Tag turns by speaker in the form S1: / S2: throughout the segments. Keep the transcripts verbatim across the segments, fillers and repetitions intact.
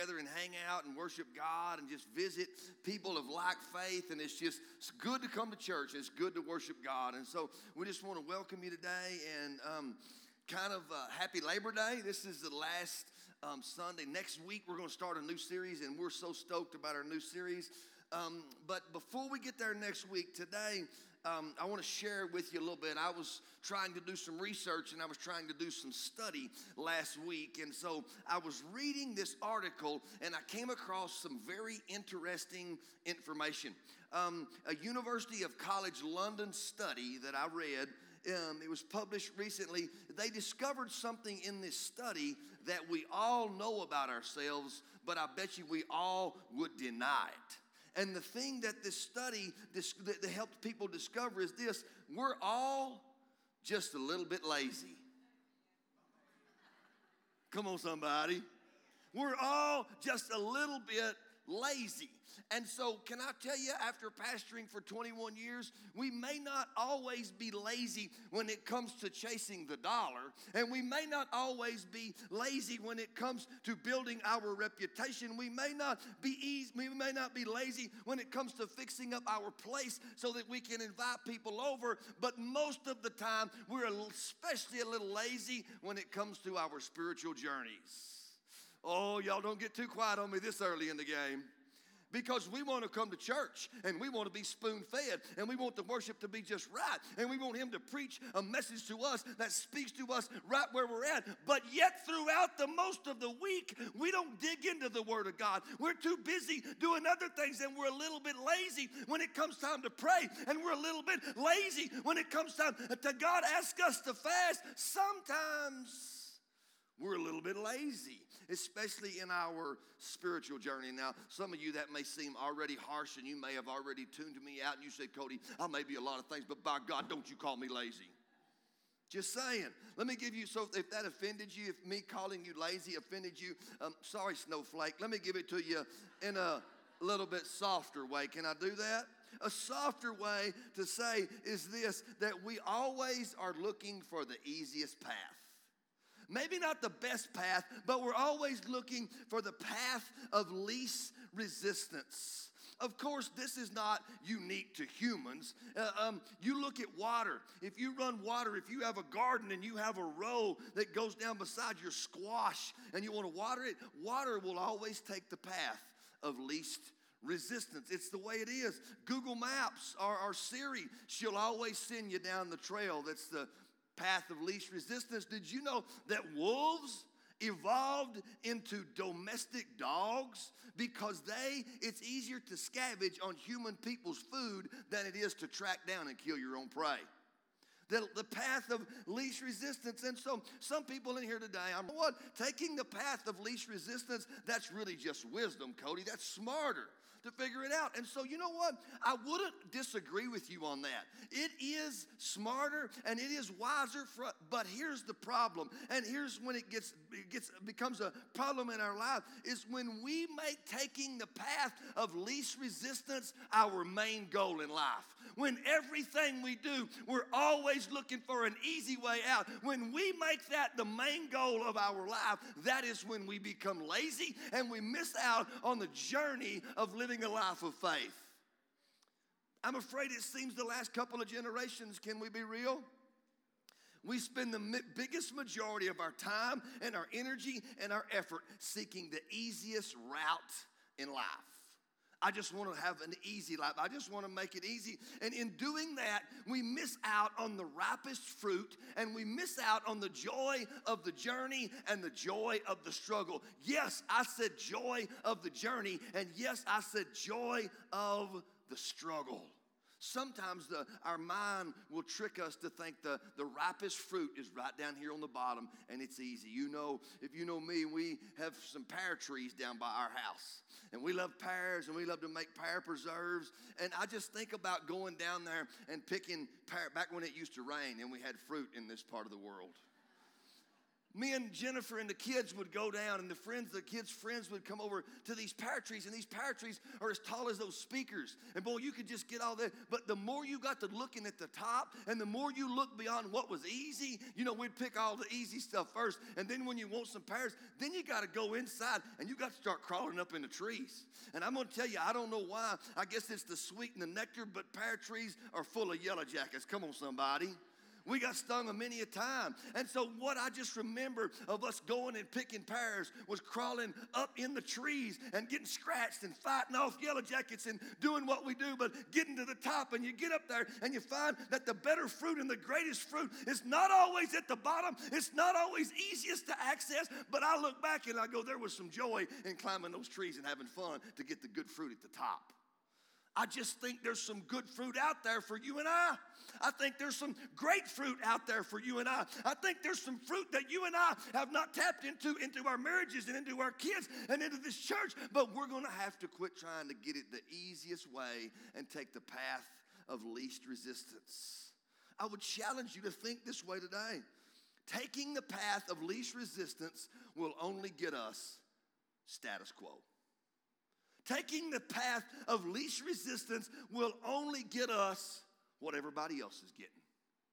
S1: together and hang out and worship God and just visit people of like faith, and it's just it's good to come to church. It's good to worship God, and so we just want to welcome you today and um, kind of uh, happy Labor Day. This is the last um, Sunday. Next week we're going to start a new series, and we're so stoked about our new series. Um, but before we get there next week, today um, I want to share with you a little bit. I was trying to do some research and I was trying to do some study last week. And so I was reading this article and I came across some very interesting information. Um, a University of College London study that I read, um, it was published recently. They discovered something in this study that we all know about ourselves, but I bet you we all would deny it. And the thing that this study this, that helped people discover is this: we're all just a little bit lazy. Come on, somebody. We're all just a little bit lazy. And so can I tell you, after pastoring for twenty-one years, we may not always be lazy when it comes to chasing the dollar, and we may not always be lazy when it comes to building our reputation. We may not be easy, we may not be lazy when it comes to fixing up our place so that we can invite people over, but most of the time we're especially a little lazy when it comes to our spiritual journeys. Oh, y'all don't get too quiet on me this early in the game. Because we want to come to church and we want to be spoon-fed and we want the worship to be just right and we want him to preach a message to us that speaks to us right where we're at. But yet throughout the most of the week, we don't dig into the Word of God. We're too busy doing other things and we're a little bit lazy when it comes time to pray, and we're a little bit lazy when it comes time to God ask us to fast. Sometimes we're a little bit lazy, especially in our spiritual journey. Now, some of you, that may seem already harsh, and you may have already tuned me out, and you say, Cody, I may be a lot of things, but by God, don't you call me lazy. Just saying. Let me give you, so if that offended you, if me calling you lazy offended you, um, sorry, Snowflake, let me give it to you in a little bit softer way. Can I do that? A softer way to say is this, that we always are looking for the easiest path. Maybe not the best path, but we're always looking for the path of least resistance. Of course, this is not unique to humans. Uh, um, you look at water. If you run water, if you have a garden and you have a row that goes down beside your squash and you want to water it, water will always take the path of least resistance. It's the way it is. Google Maps or, or Siri, she'll always send you down the trail that's the path of least resistance. Did you know that wolves evolved into domestic dogs because they, it's easier to scavenge on human people's food than it is to track down and kill your own prey? The, the path of least resistance. And so some people in here today, I'm what? Taking the path of least resistance, that's really just wisdom, Cody. That's smarter to figure it out. And so you know what? I wouldn't disagree with you on that. It is smarter and it is wiser, for, but here's the problem. And here's when it gets, it gets becomes a problem in our life, is when we make taking the path of least resistance our main goal in life. When everything we do, we're always looking for an easy way out. When we make that the main goal of our life, that is when we become lazy and we miss out on the journey of living a life of faith. I'm afraid it seems the last couple of generations, can we be real? We spend the biggest majority of our time and our energy and our effort seeking the easiest route in life. I just want to have an easy life. I just want to make it easy. And in doing that, we miss out on the ripest fruit, and we miss out on the joy of the journey and the joy of the struggle. Yes, I said joy of the journey, and yes, I said joy of the struggle. Sometimes the, our mind will trick us to think the, the ripest fruit is right down here on the bottom and it's easy. You know, if you know me, we have some pear trees down by our house. And we love pears and we love to make pear preserves. And I just think about going down there and picking pear, back when it used to rain and we had fruit in this part of the world. me and Jennifer and the kids would go down, and the friends, the kids' friends would come over to these pear trees, and these pear trees are as tall as those speakers. And boy, you could just get all that. But the more you got to looking at the top, and the more you look beyond what was easy, you know, we'd pick all the easy stuff first. And then when you want some pears, then you got to go inside, and you got to start crawling up in the trees. And I'm going to tell you, I don't know why. I guess it's the sweet and the nectar, but pear trees are full of yellow jackets. Come on, somebody. We got stung a many a time. And so what I just remember of us going and picking pears was crawling up in the trees and getting scratched and fighting off yellow jackets and doing what we do, but getting to the top, and you get up there and you find that the better fruit and the greatest fruit is not always at the bottom. It's not always easiest to access, but I look back and I go, there was some joy in climbing those trees and having fun to get the good fruit at the top. I just think there's some good fruit out there for you and I. I think there's some great fruit out there for you and I. I think there's some fruit that you and I have not tapped into, into our marriages and into our kids and into this church, but we're going to have to quit trying to get it the easiest way and take the path of least resistance. I would challenge you to think this way today. Taking the path of least resistance will only get us status quo. Taking the path of least resistance will only get us what everybody else is getting.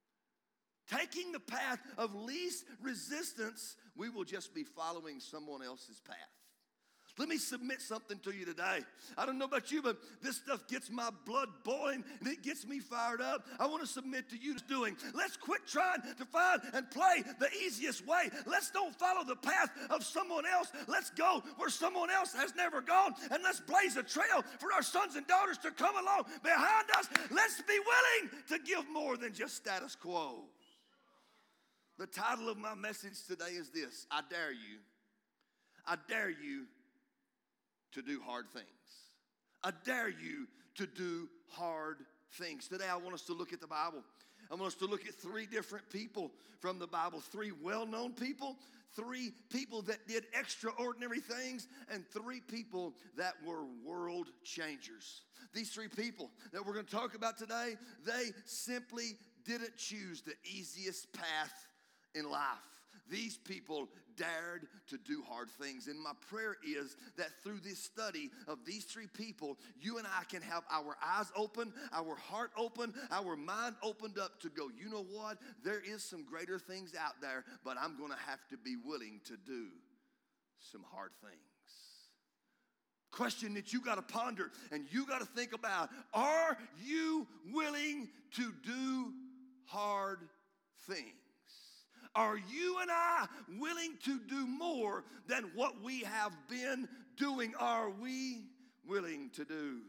S1: Taking the path of least resistance, we will just be following someone else's path. Let me submit something to you today. I don't know about you, but this stuff gets my blood boiling and it gets me fired up. I want to submit to you doing. Let's quit trying to find and play the easiest way. Let's don't follow the path of someone else. Let's go where someone else has never gone, and let's blaze a trail for our sons and daughters to come along behind us. Let's be willing to give more than just status quo. The title of my message today is this: I dare you. I dare you to do hard things. I dare you to do hard things. Today I want us to look at the Bible. I want us to look at three different people from the Bible. Three well-known people, three people that did extraordinary things, and three people that were world changers. These three people that we're going to talk about today, they simply didn't choose the easiest path in life. These people dared to do hard things. And my prayer is that through this study of these three people, you and I can have our eyes open, our heart open, our mind opened up to go, you know what? There is some greater things out there, but I'm going to have to be willing to do some hard things. Question that you got to ponder and you got to think about: are you willing to do hard things? Are you and I willing to do more than what we have been doing? Are we willing to do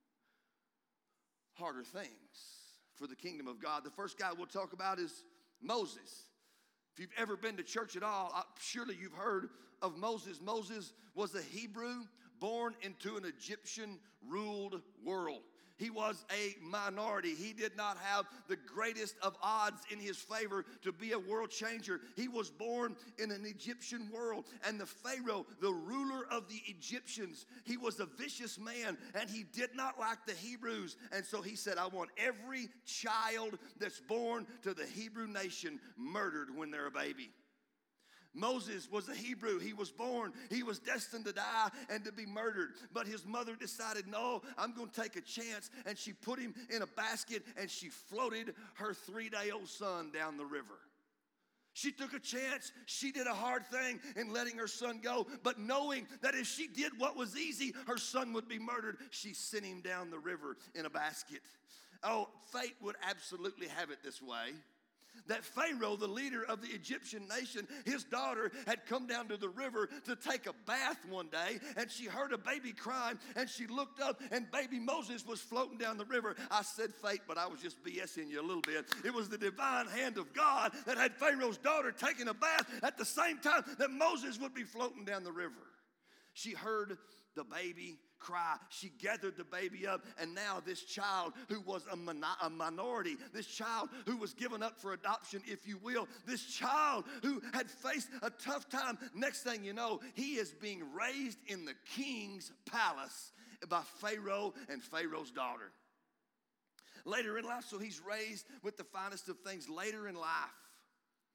S1: harder things for the kingdom of God? The first guy we'll talk about is Moses. If you've ever been to church at all, surely you've heard of Moses. Moses was a Hebrew born into an Egyptian-ruled world. He was a minority. He did not have the greatest of odds in his favor to be a world changer. He was born in an Egyptian world, and the Pharaoh, the ruler of the Egyptians, he was a vicious man, and he did not like the Hebrews. And so he said, I want every child that's born to the Hebrew nation murdered when they're a baby. Moses was a Hebrew. He was born. He was destined to die and to be murdered. But his mother decided, no, I'm going to take a chance. And she put him in a basket and she floated her three-day-old son down the river. She took a chance. She did a hard thing in letting her son go. But knowing that if she did what was easy, her son would be murdered, she sent him down the river in a basket. Oh, fate would absolutely have it this way. That Pharaoh, the leader of the Egyptian nation, his daughter had come down to the river to take a bath one day, and she heard a baby crying, and she looked up, and baby Moses was floating down the river. I said fate, but I was just BSing you a little bit. It was the divine hand of God that had Pharaoh's daughter taking a bath at the same time that Moses would be floating down the river. She heard the baby cry. She gathered the baby up, and now this child who was a, min- a minority, this child who was given up for adoption, if you will, this child who had faced a tough time, next thing you know, he is being raised in the king's palace by Pharaoh and Pharaoh's daughter. Later in life, so he's raised with the finest of things. Later in life,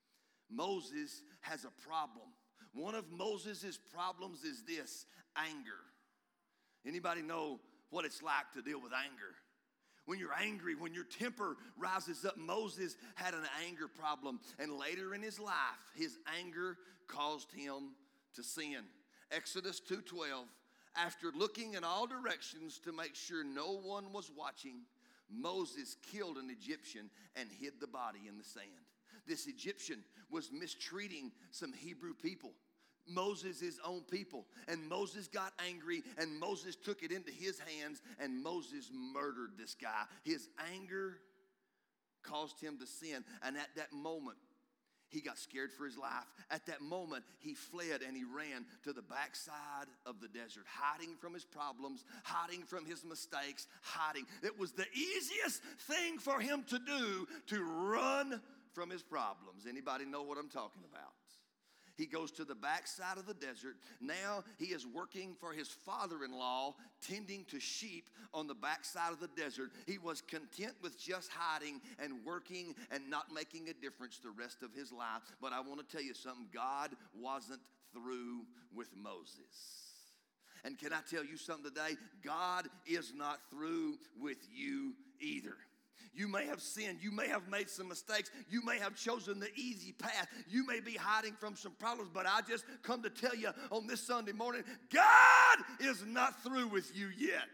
S1: Moses has a problem. One of Moses' problems is this: anger. Anybody know what it's like to deal with anger? When you're angry, when your temper rises up, Moses had an anger problem. And later in his life, his anger caused him to sin. Exodus two twelve, after looking in all directions to make sure no one was watching, Moses killed an Egyptian and hid the body in the sand. This Egyptian was mistreating some Hebrew people, Moses' own people. And Moses got angry, and Moses took it into his hands, and Moses murdered this guy. His anger caused him to sin. And at that moment, he got scared for his life. At that moment, he fled and he ran to the backside of the desert, hiding from his problems, hiding from his mistakes, hiding. It was the easiest thing for him to do, to run from his problems. Anybody know what I'm talking about? He goes to the backside of the desert. Now he is working for his father-in-law, tending to sheep on the backside of the desert. He was content with just hiding and working and not making a difference the rest of his life. But I want to tell you something. God wasn't through with Moses. And can I tell you something today? God is not through with you either. You may have sinned. You may have made some mistakes. You may have chosen the easy path. You may be hiding from some problems, but I just come to tell you on this Sunday morning, God is not through with you yet.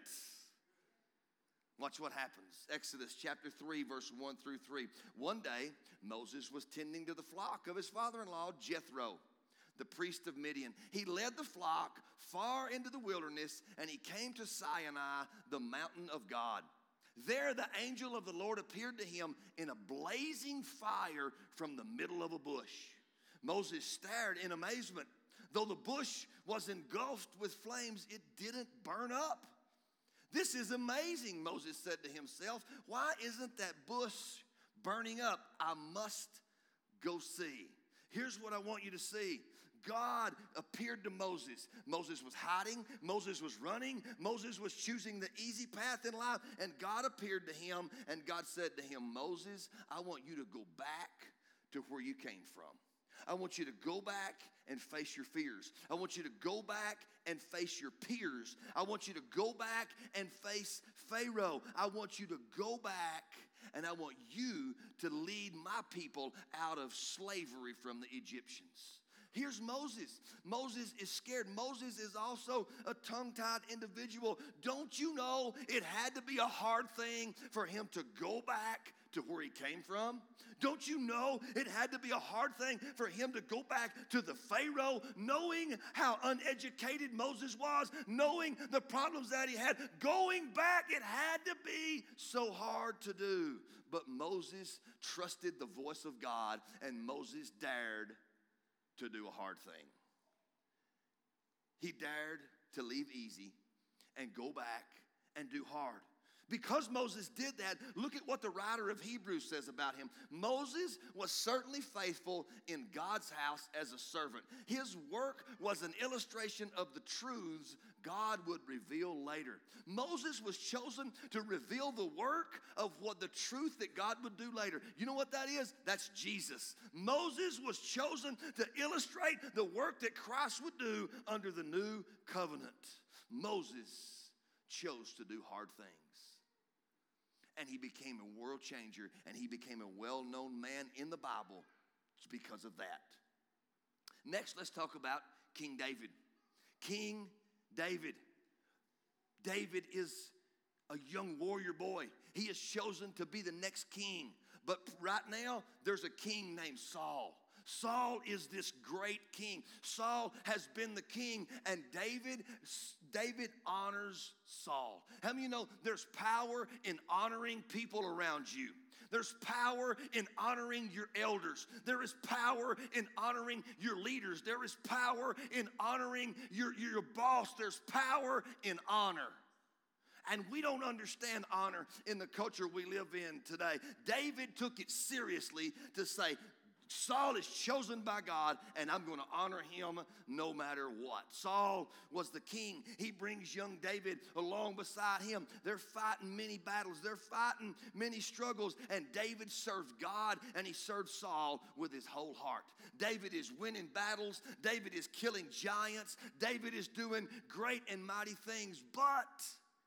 S1: Watch what happens. Exodus chapter three, verse one through three. One day, Moses was tending to the flock of his father-in-law, Jethro, the priest of Midian. He led the flock far into the wilderness, and he came to Sinai, the mountain of God. There the angel of the Lord appeared to him in a blazing fire from the middle of a bush. Moses stared in amazement. Though the bush was engulfed with flames, it didn't burn up. This is amazing, Moses said to himself. Why isn't that bush burning up? I must go see. Here's what I want you to see. God appeared to Moses. Moses was hiding. Moses was running. Moses was choosing the easy path in life. And God appeared to him, and God said to him, Moses, I want you to go back to where you came from. I want you to go back and face your fears. I want you to go back and face your peers. I want you to go back and face Pharaoh. I want you to go back, and I want you to lead my people out of slavery from the Egyptians. Here's Moses. Moses is scared. Moses is also a tongue-tied individual. Don't you know it had to be a hard thing for him to go back to where he came from? Don't you know it had to be a hard thing for him to go back to the Pharaoh, knowing how uneducated Moses was, knowing the problems that he had? Going back, it had to be so hard to do. But Moses trusted the voice of God, and Moses dared to do a hard thing. He dared to leave easy and go back and do hard. Because Moses did that, look at what the writer of Hebrews says about him. Moses was certainly faithful in God's house as a servant. His work was an illustration of the truths God would reveal later. Moses was chosen to reveal the work of what the truth that God would do later. You know what that is? That's Jesus. Moses was chosen to illustrate the work that Christ would do under the new covenant. Moses chose to do hard things. And he became a world changer, and he became a well-known man in the Bible because of that. Next, let's talk about King David. King David. David is a young warrior boy. He is chosen to be the next king. But right now, there's a king named Saul. Saul is this great king. Saul has been the king, and David, David honors Saul. How many of you know there's power in honoring people around you? There's power in honoring your elders. There is power in honoring your leaders. There is power in honoring your, your boss. There's power in honor. And we don't understand honor in the culture we live in today. David took it seriously to say, Saul is chosen by God, and I'm going to honor him no matter what. Saul was the king. He brings young David along beside him. They're fighting many battles. They're fighting many struggles, and David served God, and he served Saul with his whole heart. David is winning battles. David is killing giants. David is doing great and mighty things, but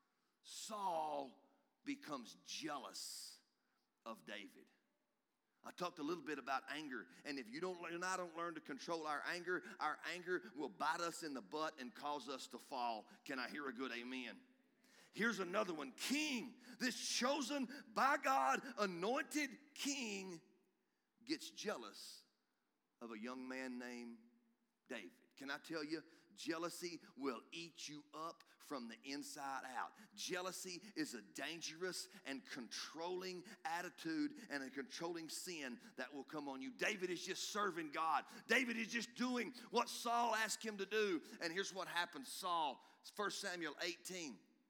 S1: Saul becomes jealous of David. I talked a little bit about anger, and if you don't learn, I don't learn to control our anger, our anger will bite us in the butt and cause us to fall. Can I hear a good amen? Here's another one. King, this chosen by God, anointed king, gets jealous of a young man named David. Can I tell you, jealousy will eat you up from the inside out. Jealousy is a dangerous and controlling attitude and a controlling sin that will come on you. David is just serving God. David is just doing what Saul asked him to do. And here's what happened. Saul, First Samuel eighteen.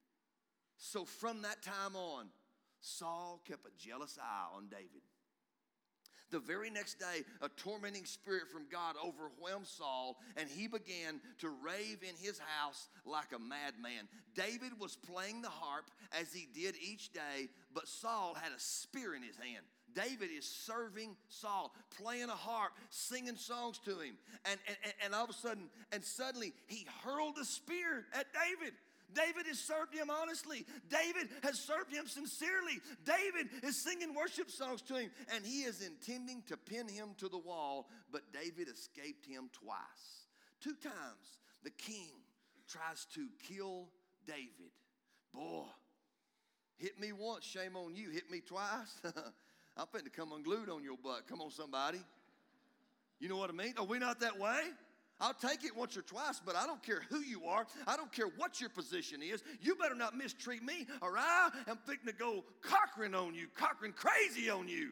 S1: So from that time on, Saul kept a jealous eye on David. The very next day, a tormenting spirit from God overwhelmed Saul, and he began to rave in his house like a madman. David was playing the harp as he did each day, but Saul had a spear in his hand. David is serving Saul, playing a harp, singing songs to him. And, and, and all of a sudden, and suddenly, he hurled a spear at David. David has served him honestly. David has served him sincerely. David is singing worship songs to him, and he is intending to pin him to the wall, but David escaped him twice. Two times, the king tries to kill David. Boy, hit me once, shame on you. Hit me twice. I'm finna come unglued on your butt. Come on, somebody. You know what I mean? Are we not that way? I'll take it once or twice, but I don't care who you are. I don't care what your position is. You better not mistreat me, or I am fixing to go cockering on you, cockering crazy on you.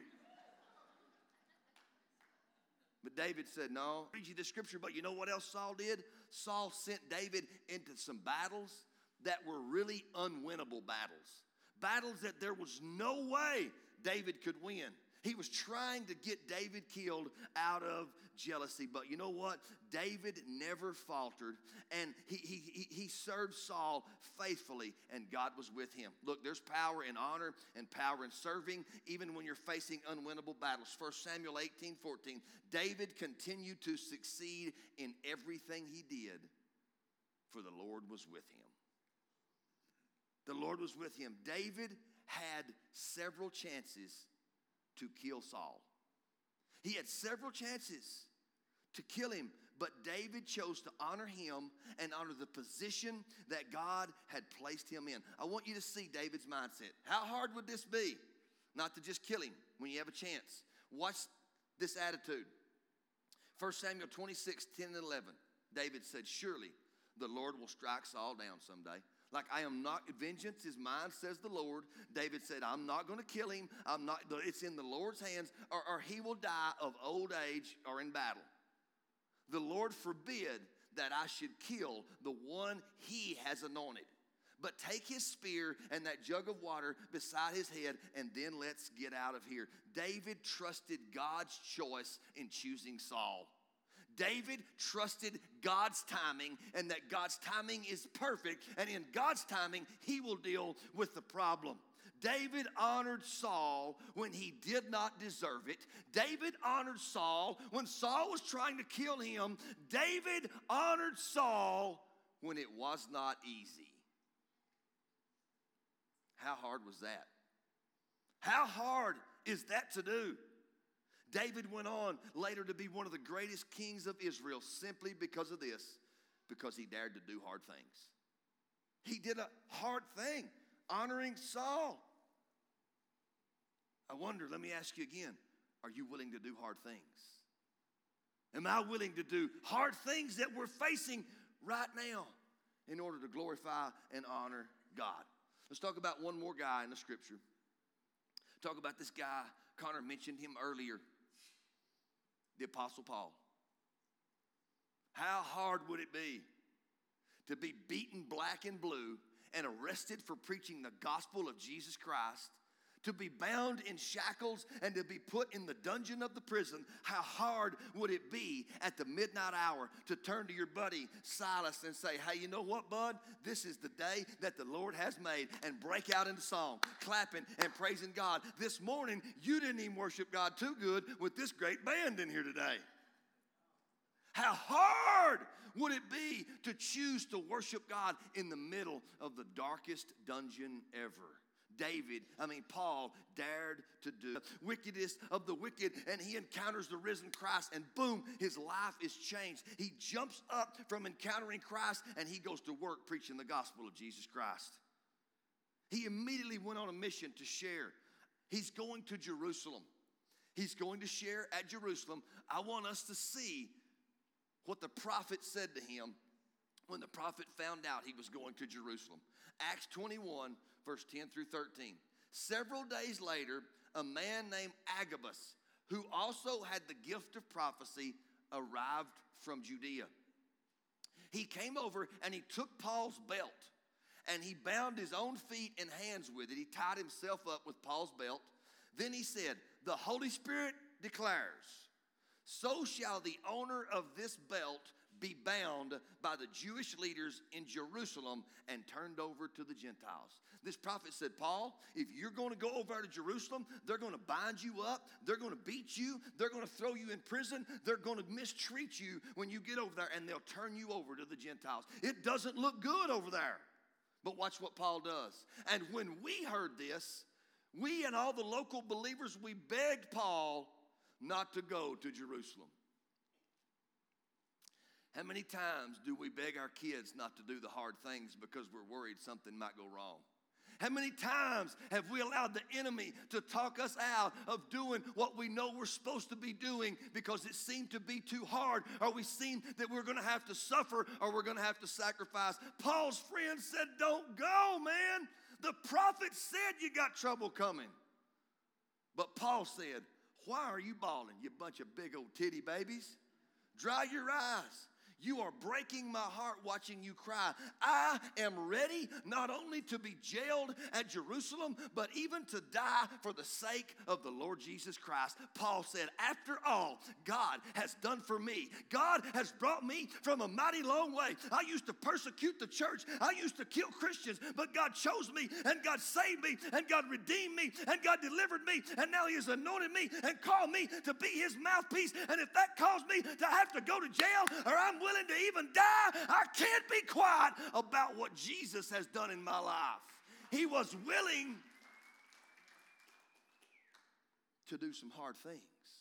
S1: But David said, no. I'll read you the scripture, but you know what else Saul did? Saul sent David into some battles that were really unwinnable battles. Battles that there was no way David could win. He was trying to get David killed out of jealousy. But you know what? David never faltered, and he, he, he, he served Saul faithfully, and God was with him. Look, there's power in honor and power in serving, even when you're facing unwinnable battles. First Samuel eighteen fourteen. David continued to succeed in everything he did, for the Lord was with him. The Lord was with him. David had several chances to kill Saul. He had several chances to kill him, but David chose to honor him and honor the position that God had placed him in. I want you to see David's mindset. How hard would this be not to just kill him when you have a chance? Watch this attitude. First Samuel twenty-six, ten and eleven. David said, surely the Lord will strike Saul down someday. Like, I am not, vengeance is mine, says the Lord. David said, I'm not going to kill him. I'm not, it's in the Lord's hands, or, or he will die of old age or in battle. The Lord forbid that I should kill the one he has anointed. But take his spear and that jug of water beside his head, and then let's get out of here. David trusted God's choice in choosing Saul. David trusted God's timing, and that God's timing is perfect, and in God's timing, he will deal with the problem. David honored Saul when he did not deserve it. David honored Saul when Saul was trying to kill him. David honored Saul when it was not easy. How hard was that? How hard is that to do? David went on later to be one of the greatest kings of Israel simply because of this, because he dared to do hard things. He did a hard thing, honoring Saul. I wonder, let me ask you again, are you willing to do hard things? Am I willing to do hard things that we're facing right now in order to glorify and honor God? Let's talk about one more guy in the scripture. Talk about this guy. Connor mentioned him earlier. The Apostle Paul. How hard would it be to be beaten black and blue and arrested for preaching the gospel of Jesus Christ, to be bound in shackles and to be put in the dungeon of the prison, how hard would it be at the midnight hour to turn to your buddy Silas and say, hey, you know what, bud? This is the day that the Lord has made, and break out into song, clapping and praising God. This morning, you didn't even worship God too good with this great band in here today. How hard would it be to choose to worship God in the middle of the darkest dungeon ever? David, I mean, Paul dared to do the wickedest of the wicked, and he encounters the risen Christ, and boom, his life is changed. He jumps up from encountering Christ, and he goes to work preaching the gospel of Jesus Christ. He immediately went on a mission to share. He's going to Jerusalem. He's going to share at Jerusalem. I want us to see what the prophet said to him when the prophet found out he was going to Jerusalem. Acts twenty-one, verse ten through thirteen. Several days later, a man named Agabus, who also had the gift of prophecy, arrived from Judea. He came over and he took Paul's belt, and he bound his own feet and hands with it. He tied himself up with Paul's belt. Then he said, the Holy Spirit declares, so shall the owner of this belt be bound by the Jewish leaders in Jerusalem and turned over to the Gentiles. This prophet said, Paul, if you're going to go over to Jerusalem, they're going to bind you up. They're going to beat you. They're going to throw you in prison. They're going to mistreat you when you get over there, and they'll turn you over to the Gentiles. It doesn't look good over there. But watch what Paul does. And when we heard this, we and all the local believers, we begged Paul not to go to Jerusalem. How many times do we beg our kids not to do the hard things because we're worried something might go wrong? How many times have we allowed the enemy to talk us out of doing what we know we're supposed to be doing because it seemed to be too hard, or we seem that we're going to have to suffer, or we're going to have to sacrifice? Paul's friend said, don't go, man. The prophet said you got trouble coming. But Paul said, why are you bawling, you bunch of big old titty babies? Dry your eyes. You are breaking my heart watching you cry. I am ready not only to be jailed at Jerusalem, but even to die for the sake of the Lord Jesus Christ. Paul said, after all God has done for me, God has brought me from a mighty long way. I used to persecute the church. I used to kill Christians, but God chose me, and God saved me, and God redeemed me, and God delivered me, and now he has anointed me and called me to be his mouthpiece. And if that caused me to have to go to jail, or I'm willing to even die, I can't be quiet about what Jesus has done in my life. He was willing to do some hard things.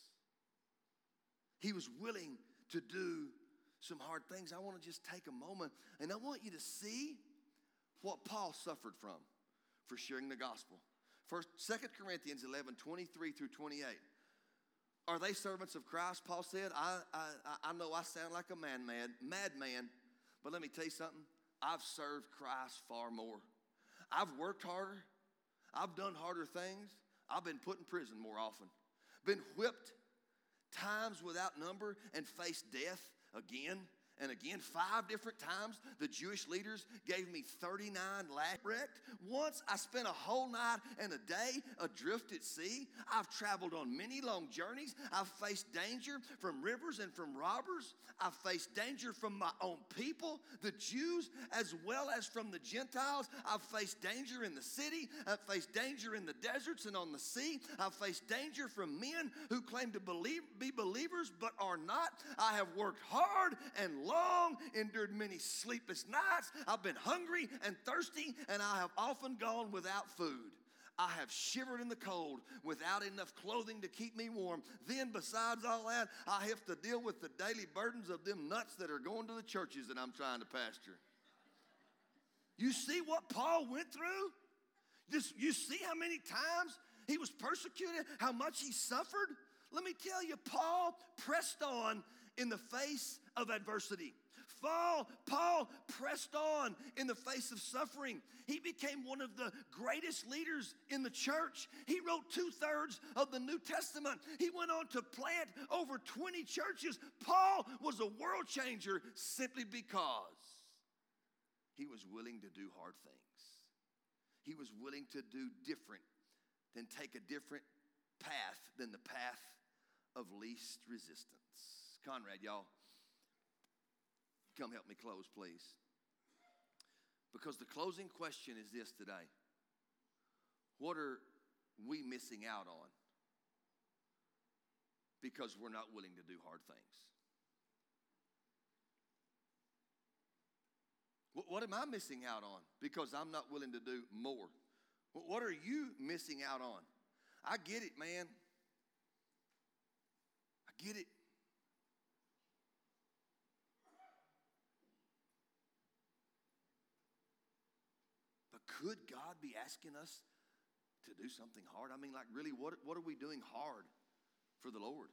S1: He was willing to do some hard things. I want to just take a moment, and I want you to see what Paul suffered from for sharing the gospel. First, Second Corinthians eleven, twenty-three through twenty-eight. Are they servants of Christ? Paul said, I, I, I know I sound like a man, mad, madman, but let me tell you something. I've served Christ far more. I've worked harder. I've done harder things. I've been put in prison more often. Been whipped times without number and faced death again and again. Five different times the Jewish leaders gave me thirty-nine lashes. Wrecked. Once I spent a whole night and a day adrift at sea. I've traveled on many long journeys. I've faced danger from rivers and from robbers. I've faced danger from my own people, the Jews, as well as from the Gentiles. I've faced danger in the city. I've faced danger in the deserts and on the sea. I've faced danger from men who claim to believe, be believers but are not. I have worked hard and long, endured many sleepless nights. I've been hungry and thirsty, and I have often gone without food. I have shivered in the cold without enough clothing to keep me warm. Then, besides all that, I have to deal with the daily burdens of them nuts that are going to the churches that I'm trying to pastor. You see what Paul went through? This, you see how many times he was persecuted, how much he suffered? Let me tell you, Paul pressed on in the face of adversity. Paul, Paul pressed on in the face of suffering. He became one of the greatest leaders in the church. He wrote two-thirds of the New Testament. He went on to plant over twenty churches. Paul was a world changer simply because he was willing to do hard things. He was willing to do different then take a different path than the path of least resistance. Conrad, y'all, come help me close, please. Because the closing question is this today. What are we missing out on because we're not willing to do hard things? What am I missing out on because I'm not willing to do more? What are you missing out on? I get it, man. I get it. But could God be asking us to do something hard? I mean, like, really, what, what are we doing hard for the Lord?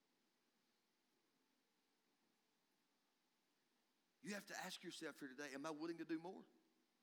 S1: You have to ask yourself here today, am I willing to do more?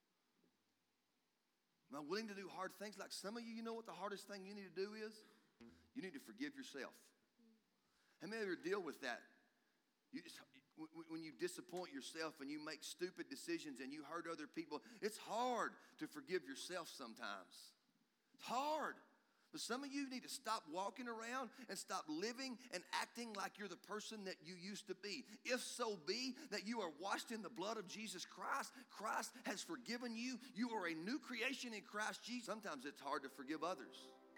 S1: Am I willing to do hard things? Like some of you, you know what the hardest thing you need to do is? You need to forgive yourself. How many of you deal with that? You just, when you disappoint yourself and you make stupid decisions and you hurt other people, it's hard to forgive yourself sometimes. It's hard. But some of you need to stop walking around and stop living and acting like you're the person that you used to be. If so be that you are washed in the blood of Jesus Christ, Christ has forgiven you. You are a new creation in Christ Jesus. Sometimes it's hard to forgive others.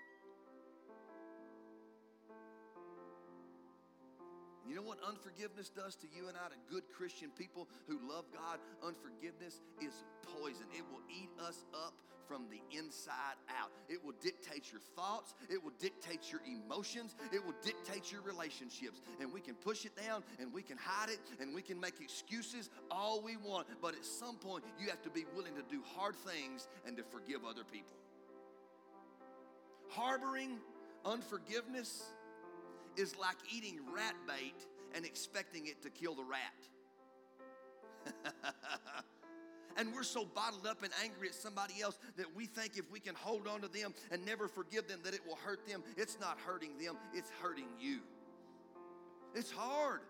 S1: You know what unforgiveness does to you and I, to good Christian people who love God? Unforgiveness is poison. It will eat us up from the inside out. It will dictate your thoughts. It will dictate your emotions. It will dictate your relationships. And we can push it down and we can hide it and we can make excuses all we want. But at some point, you have to be willing to do hard things and to forgive other people. Harboring unforgiveness is like eating rat bait and expecting it to kill the rat. And we're so bottled up and angry at somebody else that we think if we can hold on to them and never forgive them that it will hurt them. It's not hurting them, it's hurting you. It's hard.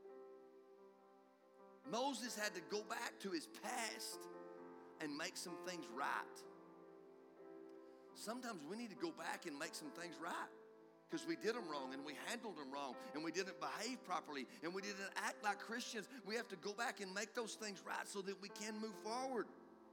S1: Moses had to go back to his past and make some things right. Sometimes we need to go back and make some things right. Because we did them wrong and we handled them wrong and we didn't behave properly and we didn't act like Christians. We have to go back and make those things right so that we can move forward.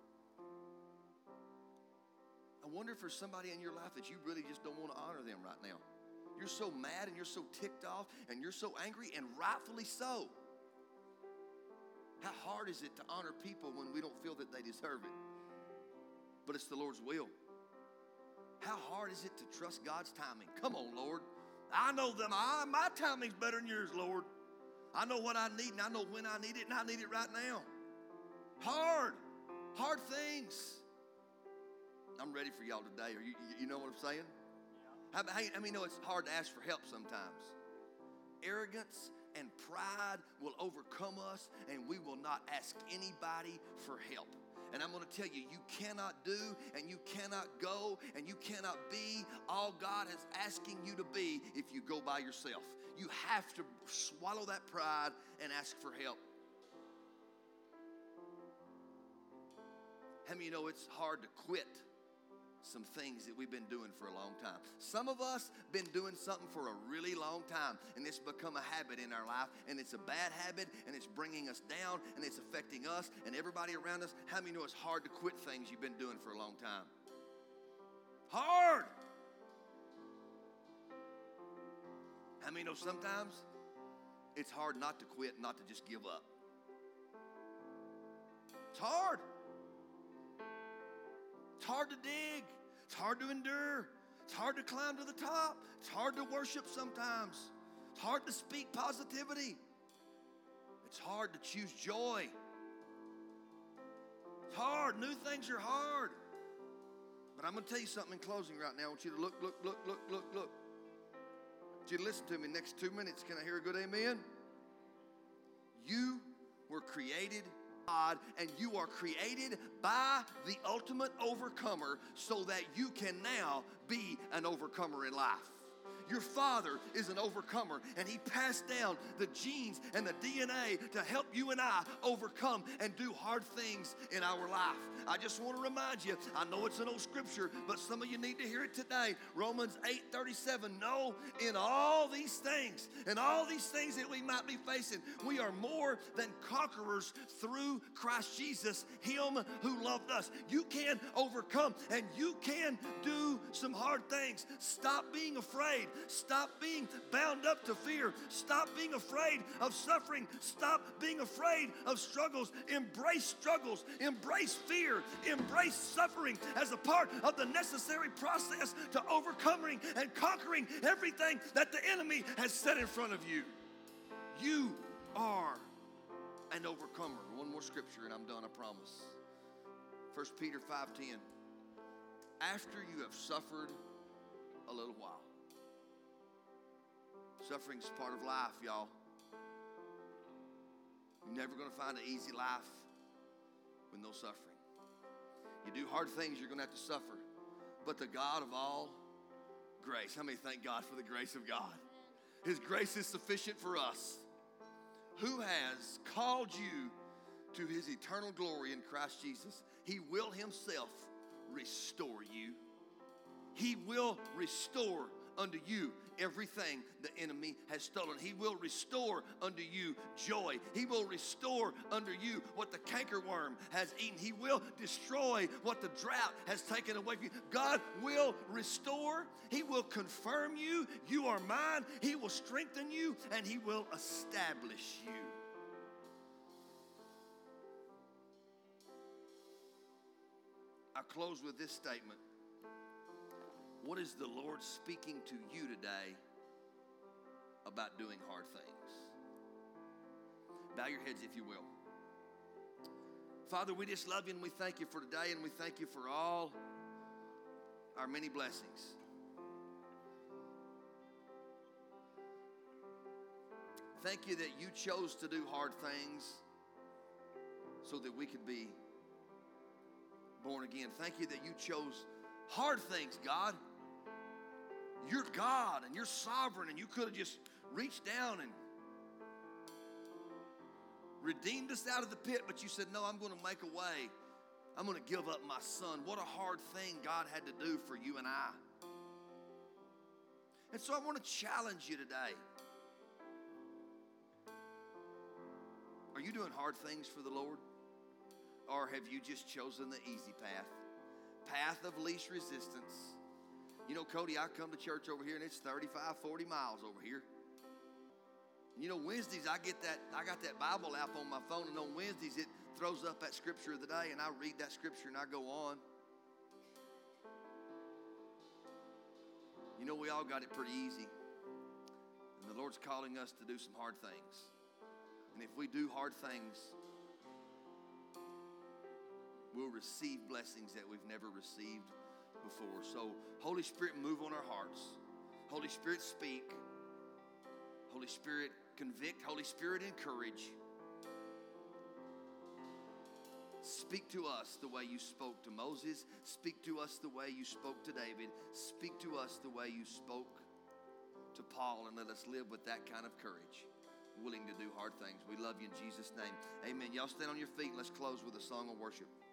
S1: I wonder if there's somebody in your life that you really just don't want to honor them right now. You're so mad and you're so ticked off and you're so angry, and rightfully so. How hard is it to honor people when we don't feel that they deserve it? But it's the Lord's will. How hard is it to trust God's timing? Come on, Lord. I know them. I, my timing's better than yours, Lord. I know what I need, and I know when I need it, and I need it right now. Hard. Hard things. I'm ready for y'all today. Are you, you know what I'm saying? Yeah. How, how, how many know it's hard to ask for help sometimes? Arrogance and pride will overcome us, and we will not ask anybody for help. And I'm going to tell you, you cannot do and you cannot go and you cannot be all God is asking you to be if you go by yourself. You have to swallow that pride and ask for help. How many of you know it's hard to quit some things that we've been doing for a long time? Some of us been doing something for a really long time, and it's become a habit in our life, and it's a bad habit, and it's bringing us down, and it's affecting us and everybody around us. How many know it's hard to quit things you've been doing for a long time? Hard. How many know sometimes it's hard not to quit, not to just give up? It's hard. It's hard to dig. It's hard to endure. It's hard to climb to the top. It's hard to worship sometimes. It's hard to speak positivity. It's hard to choose joy. It's hard. New things are hard. But I'm going to tell you something in closing right now. I want you to look, look, look, look, look, look. I want you to listen to me next two minutes. Can I hear a good amen? You were created God, and you are created by the ultimate overcomer so that you can now be an overcomer in life. Your father is an overcomer, and he passed down the genes and the D N A to help you and I overcome and do hard things in our life. I just want to remind you, I know it's an old scripture, but some of you need to hear it today. Romans eight thirty-seven, no, in all these things, in all these things that we might be facing, we are more than conquerors through Christ Jesus, him who loved us. You can overcome, and you can do some hard things. Stop being afraid. Stop being bound up to fear. Stop being afraid of suffering. Stop being afraid of struggles. Embrace struggles. Embrace fear. Embrace suffering as a part of the necessary process to overcoming and conquering everything that the enemy has set in front of you. You are an overcomer. One more scripture and I'm done, I promise. First Peter five ten. After you have suffered a little while. Suffering's part of life, y'all. You're never going to find an easy life with no suffering. You do hard things, you're going to have to suffer. But the God of all grace, how many thank God for the grace of God? His grace is sufficient for us. Who has called you to his eternal glory in Christ Jesus? He will himself restore you. He will restore unto you everything the enemy has stolen. He will restore unto you joy. He will restore unto you what the cankerworm has eaten. He will destroy what the drought has taken away from you. God will restore. He will confirm you. You are mine. He will strengthen you, and he will establish you. I close with this statement. What is the Lord speaking to you today about doing hard things? Bow your heads if you will. Father, we just love you and we thank you for today, and we thank you for all our many blessings. Thank you that you chose to do hard things so that we could be born again. Thank you that you chose hard things, God. You're God and you're sovereign, and you could have just reached down and redeemed us out of the pit, but you said, no, I'm going to make a way. I'm going to give up my son. What a hard thing God had to do for you and I. And so I want to challenge you today. Are you doing hard things for the Lord? Or have you just chosen the easy path? Path of least resistance. You know, Cody, I come to church over here and it's thirty-five, forty miles over here. And you know, Wednesdays I get that, I got that Bible app on my phone, and on Wednesdays it throws up that scripture of the day, and I read that scripture and I go on. You know, we all got it pretty easy. And the Lord's calling us to do some hard things. And if we do hard things, we'll receive blessings that we've never received before. So, Holy Spirit, move on our hearts. Holy Spirit, speak. Holy Spirit, convict. Holy Spirit, encourage. Speak to us the way you spoke to Moses. Speak to us the way you spoke to David. Speak to us the way you spoke to Paul, and let us live with that kind of courage, willing to do hard things. We love you in Jesus' name. Amen. Y'all stand on your feet. Let's close with a song of worship.